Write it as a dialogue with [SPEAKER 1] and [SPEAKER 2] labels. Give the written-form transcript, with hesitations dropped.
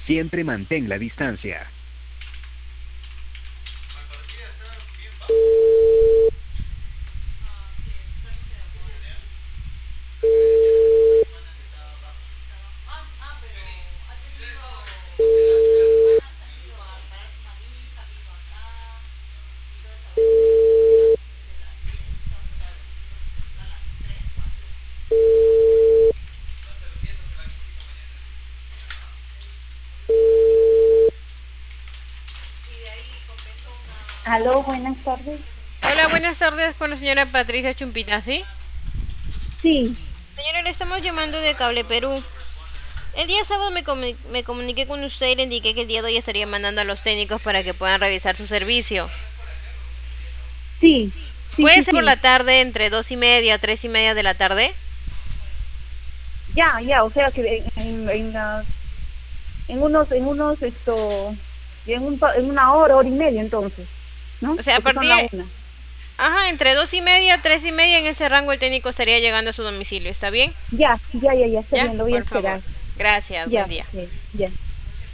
[SPEAKER 1] Siempre mantén la distancia.
[SPEAKER 2] Aló, buenas tardes.
[SPEAKER 3] Hola, buenas tardes con la señora Patricia Chumpita, ¿sí?
[SPEAKER 2] Sí,
[SPEAKER 3] Señora, le estamos llamando de Cable Perú. El día sábado me comuniqué con usted y le indiqué que el día de hoy estaría mandando a los técnicos para que puedan revisar su servicio.
[SPEAKER 2] sí, sí,
[SPEAKER 3] ¿Puede
[SPEAKER 2] sí,
[SPEAKER 3] ser por la
[SPEAKER 2] sí.
[SPEAKER 3] tarde entre 2:30 3:30 de la tarde?
[SPEAKER 2] Ya, o sea que en una hora y media entonces, ¿no?
[SPEAKER 3] O sea, a
[SPEAKER 2] Porque son
[SPEAKER 3] partir...
[SPEAKER 2] la una.
[SPEAKER 3] Ajá, entre 2:30 3:30 en ese rango el técnico estaría llegando a su domicilio, ¿está bien?
[SPEAKER 2] Ya, está
[SPEAKER 3] Ya,
[SPEAKER 2] bien, lo voy a
[SPEAKER 3] por favor.
[SPEAKER 2] esperar.
[SPEAKER 3] Gracias, buen
[SPEAKER 2] Ya,
[SPEAKER 3] día.
[SPEAKER 2] ok, ya.